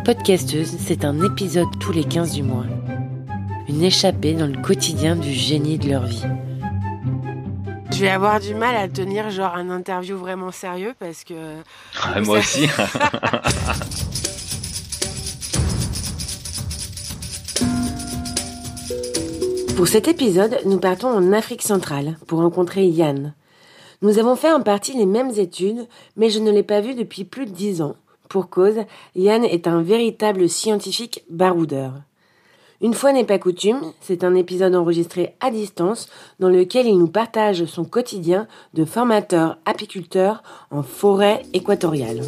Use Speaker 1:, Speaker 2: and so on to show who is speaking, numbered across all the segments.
Speaker 1: Podcasteuse, c'est un épisode tous les 15 du mois. Une échappée dans le quotidien du génie de leur vie.
Speaker 2: Je vais avoir du mal à tenir genre un interview vraiment sérieux parce que...
Speaker 3: moi aussi.
Speaker 1: Pour cet épisode, nous partons en Afrique centrale pour rencontrer Yann. Nous avons fait en partie les mêmes études, mais je ne l'ai pas vu depuis plus de 10 ans. Pour cause, Yann est un véritable scientifique baroudeur. Une fois n'est pas coutume, c'est un épisode enregistré à distance dans lequel il nous partage son quotidien de formateur apiculteur en forêt équatoriale.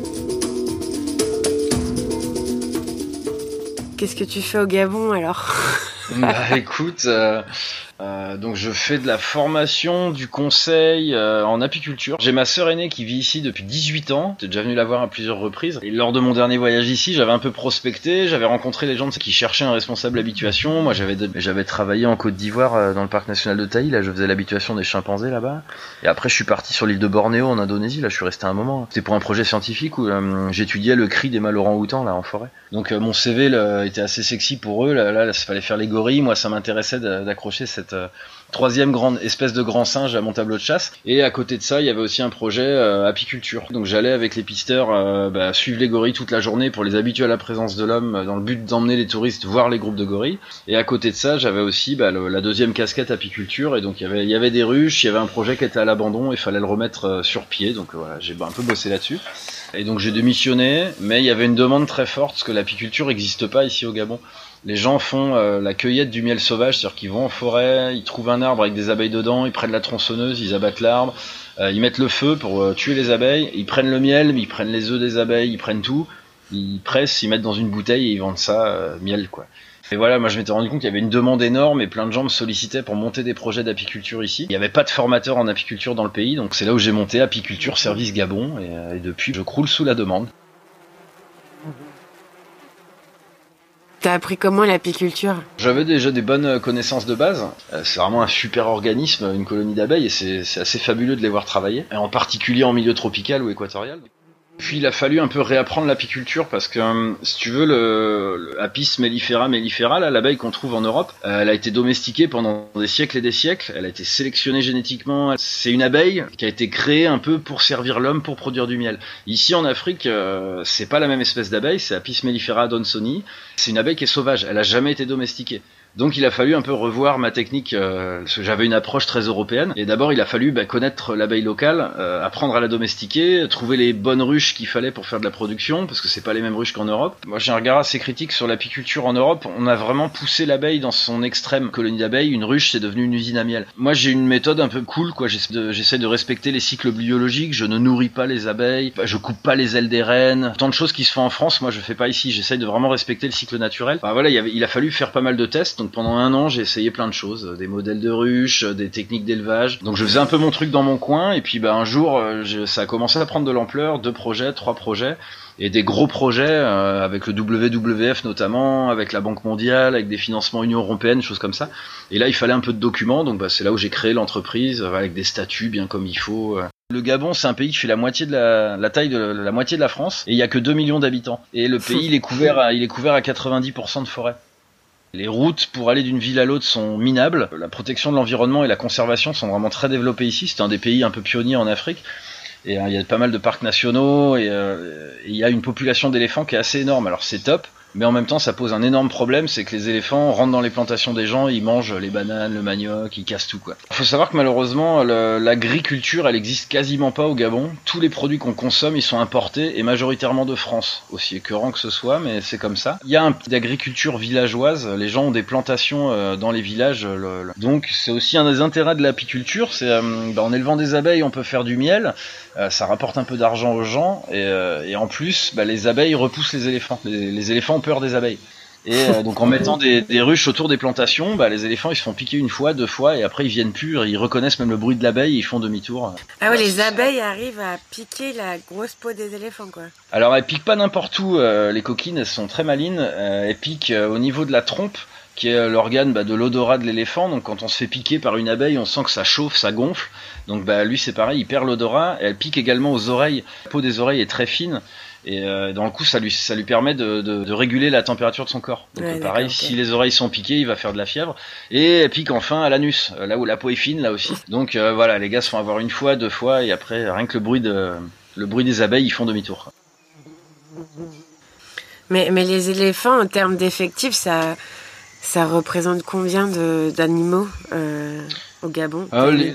Speaker 2: Qu'est-ce que tu fais au Gabon alors ?
Speaker 3: Écoute, donc je fais de la formation, du conseil en apiculture. J'ai ma sœur aînée qui vit ici depuis 18 ans. J'étais déjà venu la voir à plusieurs reprises. Et lors de mon dernier voyage ici, j'avais un peu prospecté. J'avais rencontré les gens qui cherchaient un responsable habituation. Moi, j'avais travaillé en Côte d'Ivoire dans le parc national de Taï. Là, je faisais l'habituation des chimpanzés là-bas. Et après, je suis parti sur l'île de Bornéo en Indonésie. Là, je suis resté un moment. C'était pour un projet scientifique où j'étudiais le cri des mâles orang-outans là en forêt. Donc mon CV était assez sexy pour eux. Là, il fallait faire les gorilles. Moi, ça m'intéressait d'accrocher cette troisième grande espèce de grand singe à mon tableau de chasse. Et à côté de ça, il y avait aussi un projet apiculture. Donc j'allais avec les pisteurs suivre les gorilles toute la journée pour les habituer à la présence de l'homme dans le but d'emmener les touristes voir les groupes de gorilles. Et à côté de ça, j'avais aussi la deuxième casquette apiculture. Et donc il y avait des ruches, il y avait un projet qui était à l'abandon, il fallait le remettre sur pied. Donc voilà, j'ai un peu bossé là-dessus. Et donc j'ai démissionné, mais il y avait une demande très forte parce que l'apiculture n'existe pas ici au Gabon. Les gens font la cueillette du miel sauvage, c'est-à-dire qu'ils vont en forêt, ils trouvent un arbre avec des abeilles dedans, ils prennent la tronçonneuse, ils abattent l'arbre, ils mettent le feu pour tuer les abeilles, ils prennent le miel, ils prennent les œufs des abeilles, ils prennent tout, ils pressent, ils mettent dans une bouteille et ils vendent ça miel quoi. Et voilà, moi je m'étais rendu compte qu'il y avait une demande énorme et plein de gens me sollicitaient pour monter des projets d'apiculture ici. Il n'y avait pas de formateur en apiculture dans le pays, donc c'est là où j'ai monté Apiculture Service Gabon et depuis je croule sous la demande.
Speaker 2: T'as appris comment l'apiculture ?
Speaker 3: J'avais déjà des bonnes connaissances de base. C'est vraiment un super organisme, une colonie d'abeilles, et c'est assez fabuleux de les voir travailler, et en particulier en milieu tropical ou équatorial. Puis il a fallu un peu réapprendre l'apiculture parce que si tu veux le Apis mellifera, là, l'abeille qu'on trouve en Europe, elle a été domestiquée pendant des siècles et des siècles, elle a été sélectionnée génétiquement. C'est une abeille qui a été créée un peu pour servir l'homme pour produire du miel. Ici en Afrique, c'est pas la même espèce d'abeille, c'est Apis mellifera donsoni. C'est une abeille qui est sauvage, elle a jamais été domestiquée. Donc il a fallu un peu revoir ma technique, parce que j'avais une approche très européenne. Et d'abord il a fallu connaître l'abeille locale, apprendre à la domestiquer, trouver les bonnes ruches qu'il fallait pour faire de la production, parce que c'est pas les mêmes ruches qu'en Europe. Moi j'ai un regard assez critique sur l'apiculture en Europe. On a vraiment poussé l'abeille dans son extrême. Colonie d'abeilles, une ruche c'est devenu une usine à miel. Moi j'ai une méthode un peu cool, quoi. J'essaie de respecter les cycles biologiques, je ne nourris pas les abeilles, je coupe pas les ailes des reines. Tant de choses qui se font en France, moi je fais pas ici. J'essaie de vraiment respecter le cycle naturel. Voilà, il a fallu faire pas mal de tests. Donc pendant un an, j'ai essayé plein de choses, des modèles de ruches, des techniques d'élevage. Donc je faisais un peu mon truc dans mon coin, et puis un jour, ça a commencé à prendre de l'ampleur, 2 projets, 3 projets, et des gros projets avec le WWF notamment, avec la Banque mondiale, avec des financements Union européenne, choses comme ça. Et là, il fallait un peu de documents, donc c'est là où j'ai créé l'entreprise, avec des statuts bien comme il faut. Le Gabon, c'est un pays qui fait la moitié de la taille de la moitié de la France, et il y a que 2 millions d'habitants. Et le pays, il est couvert à 90% de forêt. Les routes pour aller d'une ville à l'autre sont minables. La protection de l'environnement et la conservation sont vraiment très développées ici. C'est un des pays un peu pionniers en Afrique. Et il y a pas mal de parcs nationaux et il y a une population d'éléphants qui est assez énorme. Alors c'est top, mais en même temps ça pose un énorme problème, c'est que les éléphants rentrent dans les plantations des gens, ils mangent les bananes, le manioc, ils cassent tout quoi. Faut savoir que malheureusement l'agriculture elle existe quasiment pas au Gabon. Tous les produits qu'on consomme ils sont importés et majoritairement de France, aussi écœurant que ce soit, mais c'est comme ça. Il y a un peu d'agriculture villageoise, les gens ont des plantations dans les villages, donc c'est aussi un des intérêts de l'apiculture, c'est en élevant des abeilles on peut faire du miel. Ça rapporte un peu d'argent aux gens et en plus les abeilles repoussent les éléphants. Les éléphants ont peur des abeilles. Et donc en mettant des ruches autour des plantations, les éléphants ils se font piquer 1 fois, 2 fois et après ils viennent plus, ils reconnaissent même le bruit de l'abeille, ils font demi-tour.
Speaker 2: Ah ouais, les abeilles arrivent à piquer la grosse peau des éléphants quoi.
Speaker 3: Alors elles piquent pas n'importe où, les coquines elles sont très malines, elles piquent au niveau de la trompe qui est l'organe de l'odorat de l'éléphant. Donc quand on se fait piquer par une abeille, on sent que ça chauffe, ça gonfle. Donc lui c'est pareil, il perd l'odorat. Et elle pique également aux oreilles. La peau des oreilles est très fine. Et dans le coup, ça lui permet de réguler la température de son corps. Donc pareil, si les oreilles sont piquées, il va faire de la fièvre. Et elle pique enfin à l'anus, là où la peau est fine, là aussi. Donc voilà, les gars se font avoir une fois, 2 fois, et après, rien que le bruit des abeilles, ils font demi-tour.
Speaker 2: Mais les éléphants, en termes d'effectifs, ça représente combien d'animaux au Gabon?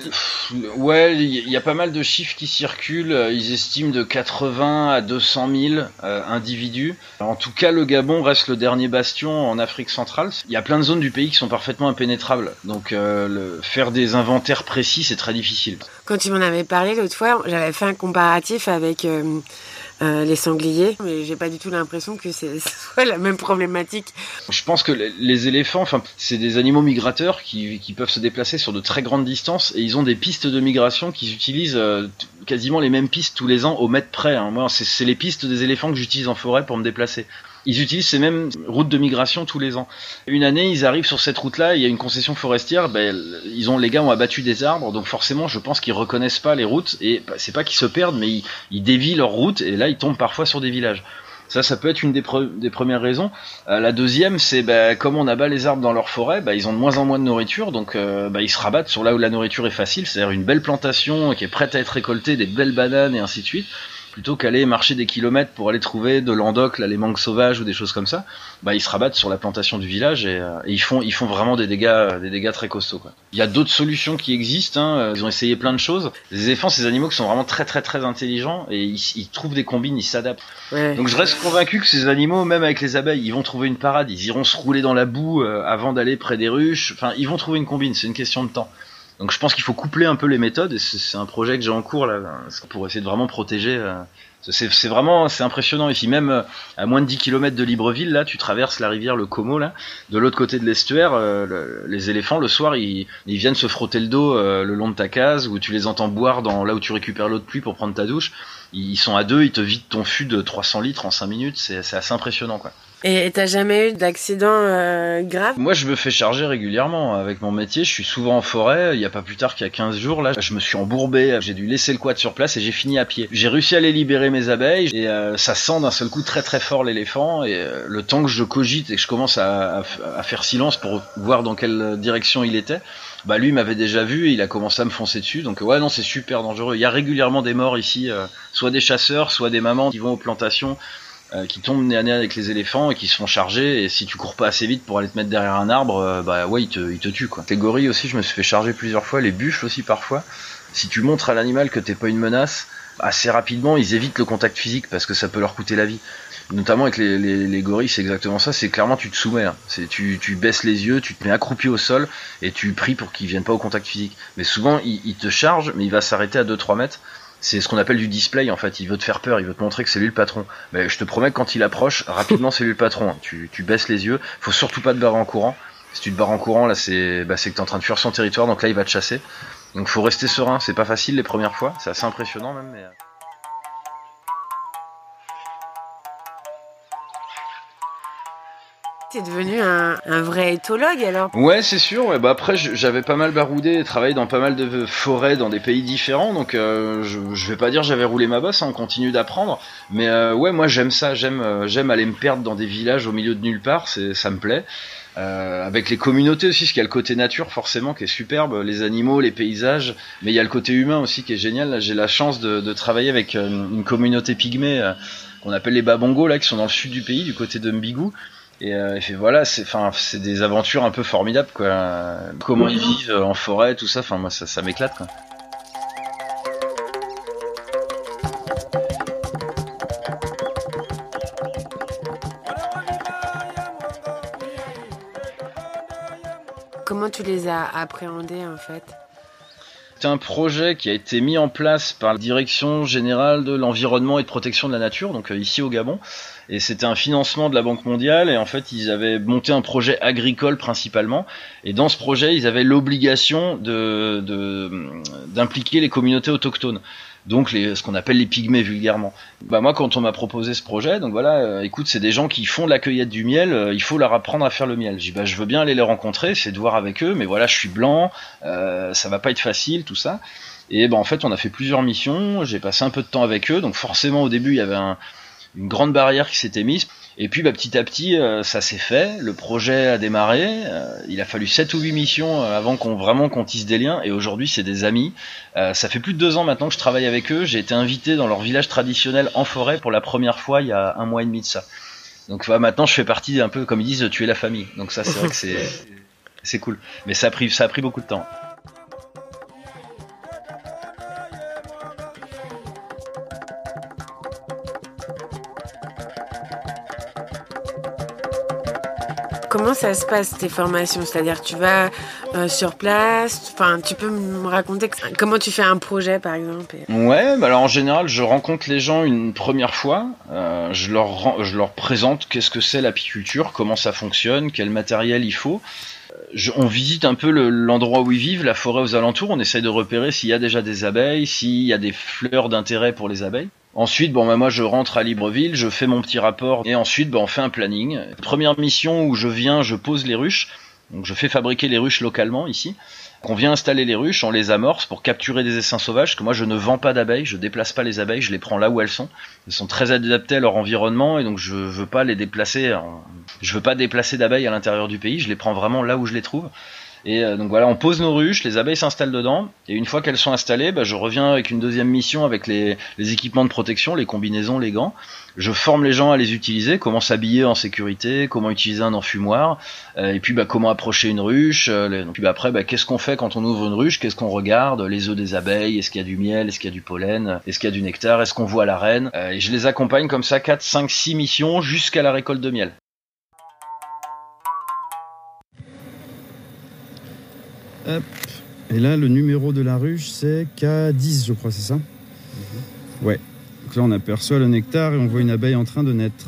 Speaker 3: Il y a pas mal de chiffres qui circulent. Ils estiment de 80 à 200 000 individus. En tout cas, le Gabon reste le dernier bastion en Afrique centrale. Il y a plein de zones du pays qui sont parfaitement impénétrables. Donc faire des inventaires précis, c'est très difficile.
Speaker 2: Quand tu m'en avais parlé l'autre fois, j'avais fait un comparatif avec les sangliers, mais j'ai pas du tout l'impression que ce soit la même problématique.
Speaker 3: Je pense que les éléphants, c'est des animaux migrateurs qui peuvent se déplacer sur de très grandes distances, et ils ont des pistes de migration qu'ils utilisent quasiment les mêmes pistes tous les ans au mètre près. Moi, c'est les pistes des éléphants que j'utilise en forêt pour me déplacer. Ils utilisent ces mêmes routes de migration tous les ans. Une année, ils arrivent sur cette route-là, il y a une concession forestière, les gars ont abattu des arbres, donc forcément, je pense qu'ils reconnaissent pas les routes, et c'est pas qu'ils se perdent, mais ils dévient leur route, et là, ils tombent parfois sur des villages. Ça peut être une des premières raisons. La deuxième, c'est comme on abat les arbres dans leur forêt, ils ont de moins en moins de nourriture, donc ils se rabattent sur là où la nourriture est facile, c'est-à-dire une belle plantation qui est prête à être récoltée, des belles bananes et ainsi de suite. Plutôt qu'aller marcher des kilomètres pour aller trouver de l'endoc, les mangues sauvages ou des choses comme ça, ils se rabattent sur la plantation du village et ils font vraiment des dégâts très costauds, quoi. Il y a d'autres solutions qui existent, ils ont essayé plein de choses. Les éléphants, c'est des animaux qui sont vraiment très très très intelligents et ils trouvent des combines, ils s'adaptent. Ouais. Donc je reste convaincu que ces animaux, même avec les abeilles, ils vont trouver une parade, ils iront se rouler dans la boue avant d'aller près des ruches, ils vont trouver une combine, c'est une question de temps. Donc je pense qu'il faut coupler un peu les méthodes, et c'est un projet que j'ai en cours là pour essayer de vraiment protéger. C'est impressionnant ici, même à moins de 10 km de Libreville, là tu traverses la rivière le Como, là de l'autre côté de l'estuaire, les éléphants le soir ils viennent se frotter le dos le long de ta case, où tu les entends boire là où tu récupères l'eau de pluie pour prendre ta douche. Ils sont à deux, ils te vident ton fût de 300 litres en 5 minutes, c'est assez impressionnant, quoi.
Speaker 2: Et t'as jamais eu d'accident grave?
Speaker 3: Moi, je me fais charger régulièrement avec mon métier. Je suis souvent en forêt. Il y a pas plus tard qu'il y a 15 jours, là, je me suis embourbé. J'ai dû laisser le quad sur place et j'ai fini à pied. J'ai réussi à aller libérer mes abeilles et ça sent d'un seul coup très très fort l'éléphant. Et le temps que je cogite et que je commence à faire silence pour voir dans quelle direction il était, lui m'avait déjà vu et il a commencé à me foncer dessus. Donc ouais, non, c'est super dangereux. Il y a régulièrement des morts ici, soit des chasseurs, soit des mamans qui vont aux plantations, qui tombent nez à nez avec les éléphants et qui se font charger, et si tu cours pas assez vite pour aller te mettre derrière un arbre, ils te tuent, quoi. Les gorilles aussi, je me suis fait charger plusieurs fois, les buffles aussi parfois. Si tu montres à l'animal que t'es pas une menace, assez rapidement ils évitent le contact physique parce que ça peut leur coûter la vie. Notamment avec les gorilles, c'est exactement ça, c'est clairement tu te soumets, hein. Tu baisses les yeux, tu te mets accroupi au sol et tu pries pour qu'ils viennent pas au contact physique. Mais souvent il te charge, mais il va s'arrêter à 2-3 mètres. C'est ce qu'on appelle du display, en fait. Il veut te faire peur, il veut te montrer que c'est lui le patron. Mais je te promets que quand il approche, rapidement c'est lui le patron. Tu baisses les yeux, faut surtout pas te barrer en courant. Si tu te barres en courant, là c'est que t'es en train de fuir son territoire, donc là il va te chasser. Donc faut rester serein, c'est pas facile les premières fois, c'est assez impressionnant même, mais...
Speaker 2: T'es devenu un vrai éthologue alors?
Speaker 3: Ouais, c'est sûr. Ouais. Après, j'avais pas mal baroudé et travaillé dans pas mal de forêts dans des pays différents, donc je vais pas dire j'avais roulé ma bosse, on continue d'apprendre. Mais ouais, moi j'aime ça, j'aime aller me perdre dans des villages au milieu de nulle part, ça me plaît. Avec les communautés aussi, parce qu'il y a le côté nature forcément qui est superbe, les animaux, les paysages, mais il y a le côté humain aussi qui est génial. Là, j'ai la chance de travailler avec une communauté pygmée qu'on appelle les Babongos, là, qui sont dans le sud du pays, du côté de Mbigou. Et voilà, c'est des aventures un peu formidables, quoi. Comment ils vivent en forêt, tout ça, moi ça m'éclate, quoi.
Speaker 2: Comment tu les as appréhendés en fait?
Speaker 3: C'est un projet qui a été mis en place par la Direction Générale de l'Environnement et de Protection de la Nature, donc ici au Gabon. Et c'était un financement de la Banque mondiale, et en fait ils avaient monté un projet agricole principalement, et dans ce projet ils avaient l'obligation d'impliquer les communautés autochtones. donc ce qu'on appelle les pygmées vulgairement. Moi, quand on m'a proposé ce projet, donc voilà, écoute, c'est des gens qui font de la cueillette du miel, il faut leur apprendre à faire le miel. J'ai dit, je veux bien aller les rencontrer, c'est de voir avec eux, mais voilà, je suis blanc, ça va pas être facile, tout ça. Et en fait, on a fait plusieurs missions, j'ai passé un peu de temps avec eux, donc forcément au début, il y avait une grande barrière qui s'était mise. Et puis petit à petit, ça s'est fait, le projet a démarré, il a fallu 7 ou 8 missions avant qu'on tisse des liens, et aujourd'hui c'est des amis. Ça fait plus de 2 ans maintenant que je travaille avec eux, j'ai été invité dans leur village traditionnel en forêt pour la première fois il y a 1 mois et demi de ça. Donc maintenant je fais partie un peu, comme ils disent, tu es la famille. Donc ça c'est vrai que c'est cool. Mais ça a pris beaucoup de temps.
Speaker 2: Comment ça se passe tes formations? C'est-à-dire tu vas sur place, enfin tu peux me raconter comment tu fais un projet par exemple?
Speaker 3: Ouais, alors en général je rencontre les gens une première fois, je leur présente qu'est-ce que c'est l'apiculture, comment ça fonctionne, quel matériel il faut. On visite un peu l'endroit où ils vivent, la forêt aux alentours, on essaye de repérer s'il y a déjà des abeilles, s'il y a des fleurs d'intérêt pour les abeilles. Ensuite, moi je rentre à Libreville, je fais mon petit rapport et ensuite on fait un planning. Première mission où je viens, je pose les ruches, donc je fais fabriquer les ruches localement ici. On vient installer les ruches, on les amorce pour capturer des essaims sauvages, parce que moi je ne vends pas d'abeilles, je déplace pas les abeilles, je les prends là où elles sont. Elles sont très adaptées à leur environnement et donc je veux pas les déplacer, je veux pas déplacer d'abeilles à l'intérieur du pays, je les prends vraiment là où je les trouve. Et donc voilà, on pose nos ruches, les abeilles s'installent dedans, et une fois qu'elles sont installées, je reviens avec une deuxième mission avec les équipements de protection, les combinaisons, les gants. Je forme les gens à les utiliser, comment s'habiller en sécurité, comment utiliser un enfumoir, et puis comment approcher une ruche. Puis après, qu'est-ce qu'on fait quand on ouvre une ruche, qu'est-ce qu'on regarde, les œufs des abeilles, est-ce qu'il y a du miel, est-ce qu'il y a du pollen, est-ce qu'il y a du nectar, est-ce qu'on voit la reine. Et je les accompagne comme ça 4, 5, 6 missions jusqu'à la récolte de miel.
Speaker 4: Hop. Et là, le numéro de la ruche, c'est K10, je crois, c'est ça ? Ouais. Donc là, on aperçoit le nectar et on voit une abeille en train de naître.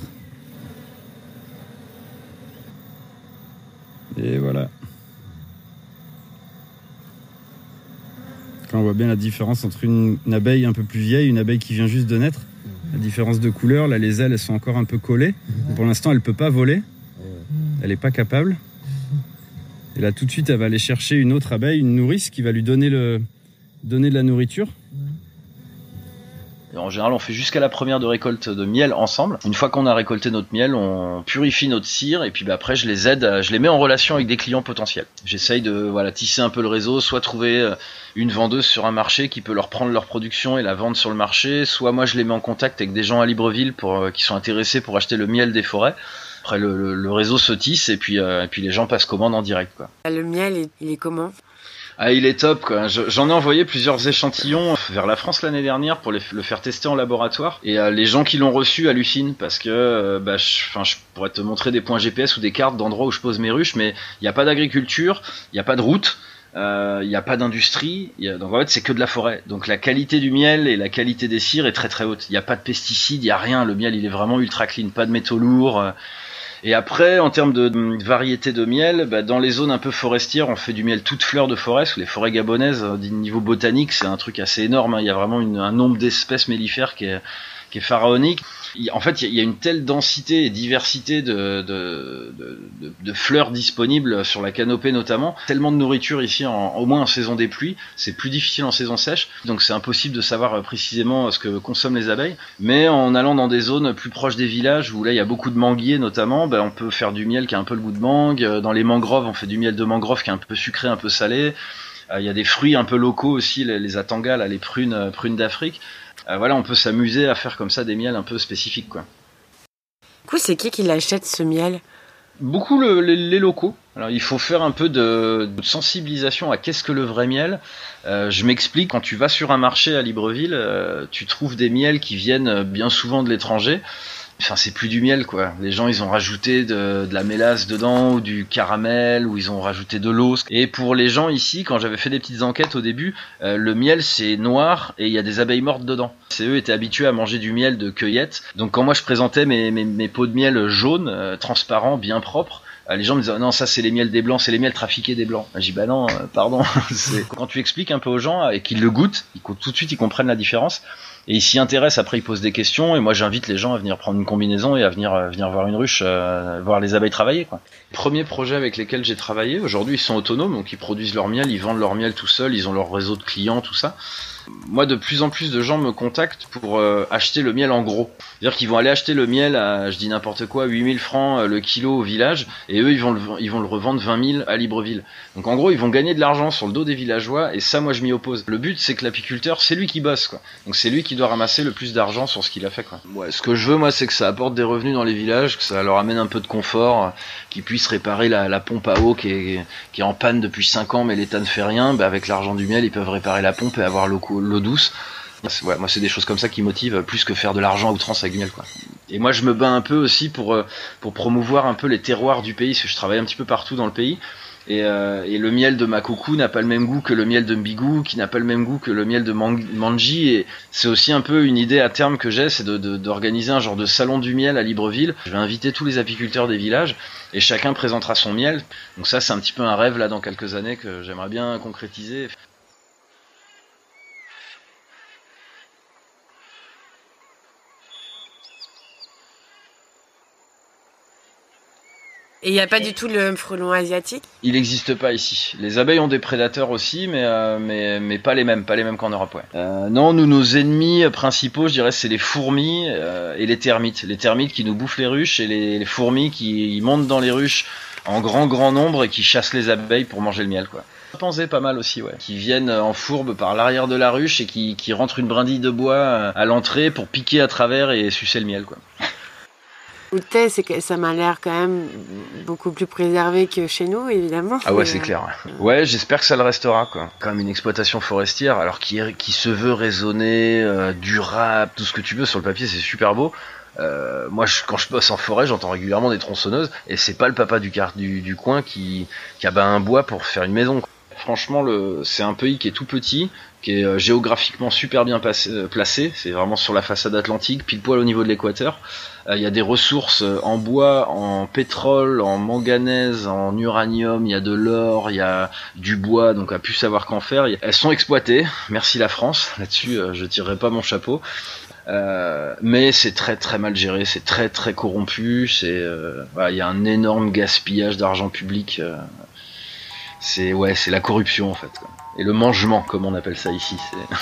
Speaker 4: Et voilà. Quand on voit bien la différence entre une abeille un peu plus vieille et une abeille qui vient juste de naître. La différence de couleur, là, les ailes, elles sont encore un peu collées. Pour l'instant, elle ne peut pas voler. Elle n'est pas capable. Et là, tout de suite, elle va aller chercher une autre abeille, une nourrice, qui va lui donner de la nourriture.
Speaker 3: Et en général, on fait jusqu'à la première de récolte de miel ensemble. Une fois qu'on a récolté notre miel, on purifie notre cire et puis après, je les aide, je les mets en relation avec des clients potentiels. J'essaye de tisser un peu le réseau, soit trouver une vendeuse sur un marché qui peut leur prendre leur production et la vendre sur le marché, soit moi, je les mets en contact avec des gens à Libreville qui sont intéressés pour acheter le miel des forêts. Après, le réseau se tisse et puis les gens passent commande en direct, quoi.
Speaker 2: Le miel, il est comment ?
Speaker 3: Ah, il est top, quoi. J'en ai envoyé plusieurs échantillons vers la France l'année dernière pour le faire tester en laboratoire. Et les gens qui l'ont reçu hallucinent parce que je pourrais te montrer des points GPS ou des cartes d'endroits où je pose mes ruches, mais il n'y a pas d'agriculture, il n'y a pas de route. Il n'y a pas d'industrie, donc en fait c'est que de la forêt. Donc la qualité du miel et la qualité des cires est très très haute. Il n'y a pas de pesticides, il n'y a rien. Le miel il est vraiment ultra clean, pas de métaux lourds. Et après, en termes de variété de miel, dans les zones un peu forestières, on fait du miel toute fleur de forêt. Sous les forêts gabonaises, niveau botanique, c'est un truc assez énorme. Il y a vraiment un nombre d'espèces mellifères qui est pharaonique. En fait, il y a une telle densité et diversité de fleurs disponibles sur la canopée notamment. Tellement de nourriture ici, au moins en saison des pluies. C'est plus difficile en saison sèche. Donc c'est impossible de savoir précisément ce que consomment les abeilles. Mais en allant dans des zones plus proches des villages, où là il y a beaucoup de manguiers notamment, on peut faire du miel qui a un peu le goût de mangue. Dans les mangroves, on fait du miel de mangrove qui est un peu sucré, un peu salé. Il y a des fruits un peu locaux aussi, les atangas, les prunes d'Afrique. On peut s'amuser à faire comme ça des miels un peu spécifiques, quoi.
Speaker 2: Du coup, c'est qui l'achète ce miel ?
Speaker 3: Beaucoup les locaux. Alors il faut faire un peu de sensibilisation à qu'est-ce que le vrai miel. Je m'explique, quand tu vas sur un marché à Libreville, tu trouves des miels qui viennent bien souvent de l'étranger. Enfin, c'est plus du miel, quoi. Les gens, ils ont rajouté de la mélasse dedans, ou du caramel, ou ils ont rajouté de l'eau. Et pour les gens ici, quand j'avais fait des petites enquêtes au début, le miel, c'est noir et il y a des abeilles mortes dedans. Eux étaient habitués à manger du miel de cueillette. Donc quand moi je présentais mes pots de miel jaunes, transparents, bien propres, Les gens me disent non, ça c'est les miels des blancs, c'est les miels trafiqués des blancs. Je dis bah non, pardon. Quand tu expliques un peu aux gens et qu'ils le goûtent, tout de suite ils comprennent la différence et ils s'y intéressent. Après ils posent des questions et moi j'invite les gens à venir prendre une combinaison et à venir voir une ruche, voir les abeilles travailler, quoi. Les premiers projets avec lesquels j'ai travaillé, aujourd'hui ils sont autonomes, donc ils produisent leur miel, ils vendent leur miel tout seuls, ils ont leur réseau de clients, tout ça. Moi, de plus en plus de gens me contactent pour acheter le miel en gros. C'est-à-dire qu'ils vont aller acheter le miel à, je dis n'importe quoi, 8000 francs le kilo au village, et eux, ils vont le revendre 20 000 à Libreville. Donc en gros, ils vont gagner de l'argent sur le dos des villageois, et ça, moi, je m'y oppose. Le but, c'est que l'apiculteur, c'est lui qui bosse, quoi. Donc c'est lui qui doit ramasser le plus d'argent sur ce qu'il a fait, quoi. Ouais, ce que je veux, moi, c'est que ça apporte des revenus dans les villages, que ça leur amène un peu de confort, qu'ils puissent réparer la pompe à eau qui est en panne depuis 5 ans, mais l'État ne fait rien. Bah, avec l'argent du miel, ils peuvent réparer la pompe et avoir l'eau douce. Ouais, moi c'est des choses comme ça qui motivent plus que faire de l'argent à outrance avec du miel, quoi. Et moi je me bats un peu aussi pour promouvoir un peu les terroirs du pays, parce que je travaille un petit peu partout dans le pays. Et le miel de Makoko n'a pas le même goût que le miel de Mbigou, qui n'a pas le même goût que le miel de Manji. Et c'est aussi un peu une idée à terme que j'ai, c'est d'organiser un genre de salon du miel à Libreville. Je vais inviter tous les apiculteurs des villages et chacun présentera son miel. Donc ça c'est un petit peu un rêve là dans quelques années que j'aimerais bien concrétiser.
Speaker 2: Et il n'y a pas du tout le frelon asiatique?
Speaker 3: Il n'existe pas ici. Les abeilles ont des prédateurs aussi, mais pas les mêmes qu'en Europe, ouais. Non, nos ennemis principaux, je dirais, c'est les fourmis et les termites. Les termites qui nous bouffent les ruches et les fourmis qui montent dans les ruches en grand nombre et qui chassent les abeilles pour manger le miel, quoi. Chimpanzés pas mal aussi, ouais. Qui viennent en fourbe par l'arrière de la ruche et qui rentrent une brindille de bois à l'entrée pour piquer à travers et sucer le miel, quoi.
Speaker 2: C'est que ça m'a l'air quand même beaucoup plus préservé que chez nous, évidemment.
Speaker 3: Ah ouais, c'est clair. Ouais, j'espère que ça le restera, quoi. Quand même une exploitation forestière, alors qui se veut raisonnée, durable, tout ce que tu veux sur le papier, c'est super beau. Moi, quand je bosse en forêt, j'entends régulièrement des tronçonneuses, et c'est pas le papa du coin qui abat un bois pour faire une maison, quoi. Franchement, c'est un pays qui est tout petit, qui est géographiquement super bien placé. C'est vraiment sur la façade atlantique, pile poil au niveau de l'équateur. Il y a des ressources en bois, en pétrole, en manganèse, en uranium. Il y a de l'or, il y a du bois, donc à plus savoir qu'en faire. Elles sont exploitées. Merci la France. Là-dessus, je tirerai pas mon chapeau. Mais c'est très très mal géré, c'est très très corrompu. Il y a un énorme gaspillage d'argent public. C'est la corruption en fait, quoi. Et le mangement, comme on appelle ça ici, c'est...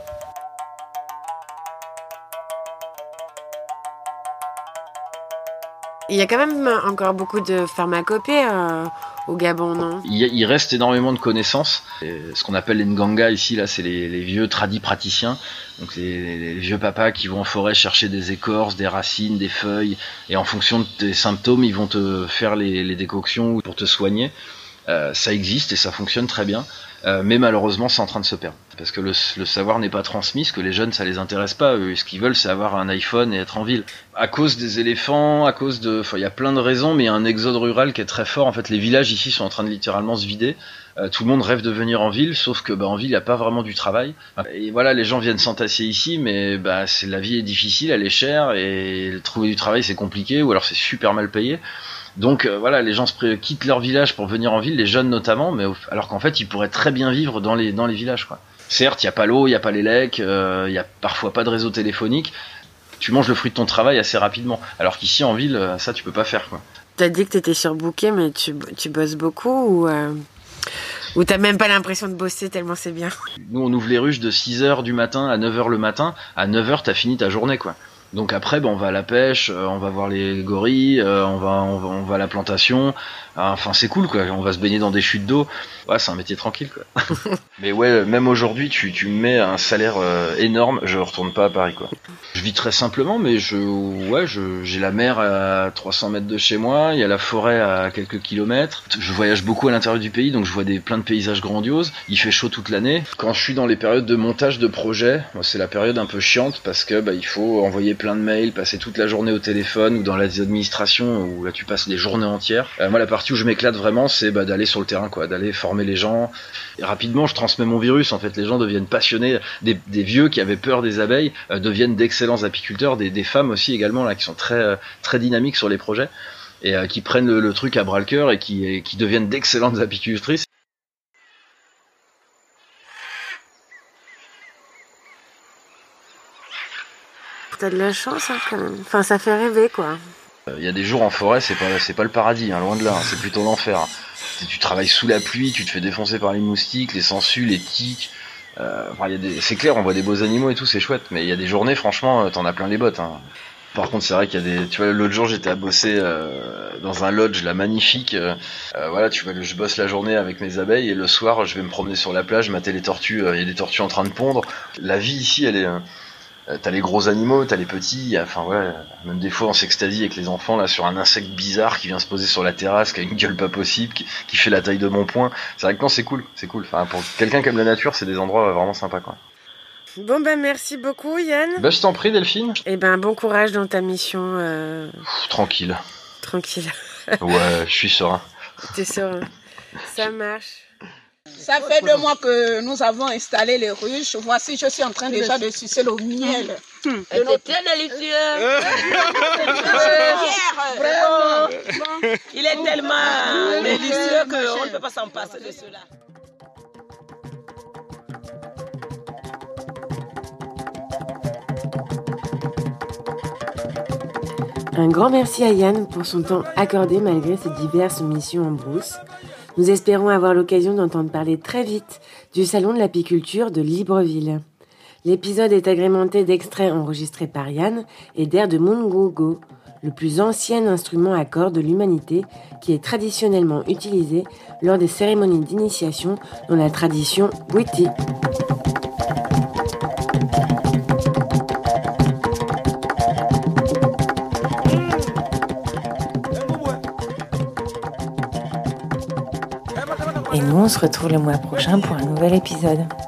Speaker 2: Il y a quand même encore beaucoup de pharmacopées au Gabon, non?
Speaker 3: Il reste énormément de connaissances. Et ce qu'on appelle les Nganga ici, là, c'est les vieux tradis praticiens. Donc les vieux papas qui vont en forêt chercher des écorces, des racines, des feuilles, et en fonction de tes symptômes, ils vont te faire les décoctions pour te soigner. Ça existe et ça fonctionne très bien, mais malheureusement c'est en train de se perdre parce que le savoir n'est pas transmis, parce que les jeunes ça les intéresse pas. Eux, ce qu'ils veulent c'est avoir un iPhone et être en ville. À cause des éléphants, il y a plein de raisons, mais il y a un exode rural qui est très fort. En fait, les villages ici sont en train de littéralement se vider. Tout le monde rêve de venir en ville, sauf que en ville il n'y a pas vraiment du travail. Et voilà, les gens viennent s'entasser ici, mais la vie est difficile, elle est chère, et trouver du travail c'est compliqué, ou alors c'est super mal payé. Donc les gens quittent leur village pour venir en ville, les jeunes notamment, mais alors qu'en fait ils pourraient très bien vivre dans les villages, quoi. Certes, il n'y a pas l'eau, il n'y a pas les lecs, il n'y a parfois pas de réseau téléphonique. Tu manges le fruit de ton travail assez rapidement, alors qu'ici en ville, ça tu peux pas faire, quoi.
Speaker 2: T'as dit que t'étais surbooké, mais tu bosses beaucoup ou t'as même pas l'impression de bosser tellement c'est bien?
Speaker 3: Nous on ouvre les ruches de 6h du matin à 9h le matin, à 9h t'as fini ta journée, quoi. Donc après, on va à la pêche, on va voir les gorilles, on va à la plantation. Enfin, c'est cool, quoi. On va se baigner dans des chutes d'eau. Ouais, c'est un métier tranquille, quoi. Mais ouais, même aujourd'hui, tu me mets un salaire énorme, je retourne pas à Paris, quoi. Je vis très simplement, mais j'ai la mer à 300 mètres de chez moi, il y a la forêt à quelques kilomètres. Je voyage beaucoup à l'intérieur du pays, donc je vois plein de paysages grandioses. Il fait chaud toute l'année. Quand je suis dans les périodes de montage de projets, c'est la période un peu chiante parce que il faut envoyer plein de mails, passer toute la journée au téléphone ou dans les administrations où là tu passes des journées entières. Moi, la partie où je m'éclate vraiment, c'est d'aller sur le terrain, quoi, d'aller former les gens. Et rapidement, je transmets mon virus. En fait, les gens deviennent passionnés. Des vieux qui avaient peur des abeilles deviennent d'excellents apiculteurs. Des femmes aussi également là qui sont très très dynamiques sur les projets. et qui prennent le truc à bras le cœur et qui deviennent d'excellentes apicultrices.
Speaker 2: T'as de la chance, hein, quand même. Enfin, ça fait rêver, quoi.
Speaker 3: Il y a des jours en forêt, c'est pas le paradis, hein, loin de là, hein, c'est plutôt l'enfer. Tu travailles sous la pluie, tu te fais défoncer par les moustiques, les sangsues, les tiques. C'est clair, on voit des beaux animaux et tout, c'est chouette, mais il y a des journées, franchement, t'en as plein les bottes. Hein. Par contre, c'est vrai qu'il y a des... Tu vois, l'autre jour, j'étais à bosser dans un lodge, là, magnifique. Voilà, tu vois, je bosse la journée avec mes abeilles, et le soir, je vais me promener sur la plage, mater les tortues. Il y a des tortues en train de pondre. La vie ici, elle est... T'as les gros animaux, t'as les petits, enfin ouais, même des fois on s'extasie avec les enfants là sur un insecte bizarre qui vient se poser sur la terrasse, qui a une gueule pas possible, qui fait la taille de mon poing. C'est vrai que non, c'est cool. Enfin, pour quelqu'un qui aime la nature, c'est des endroits vraiment sympas, quoi.
Speaker 2: Bon merci beaucoup Yann.
Speaker 3: Bah je t'en prie Delphine.
Speaker 2: Et bon courage dans ta mission.
Speaker 3: Tranquille. Ouais, je suis serein.
Speaker 2: T'es serein. Ça marche.
Speaker 5: Ça fait 2 mois que nous avons installé les ruches. Voici, je suis en train déjà de sucer le miel.
Speaker 6: C'est très délicieux.
Speaker 5: Vraiment. Il est tellement délicieux qu'on ne peut pas s'en passer de cela.
Speaker 1: Un grand merci à Yann pour son temps accordé malgré ses diverses missions en brousse. Nous espérons avoir l'occasion d'entendre parler très vite du Salon de l'apiculture de Libreville. L'épisode est agrémenté d'extraits enregistrés par Yann et d'air de Mungogo, le plus ancien instrument à cordes de l'humanité qui est traditionnellement utilisé lors des cérémonies d'initiation dans la tradition Witi. Et nous, on se retrouve le mois prochain pour un nouvel épisode.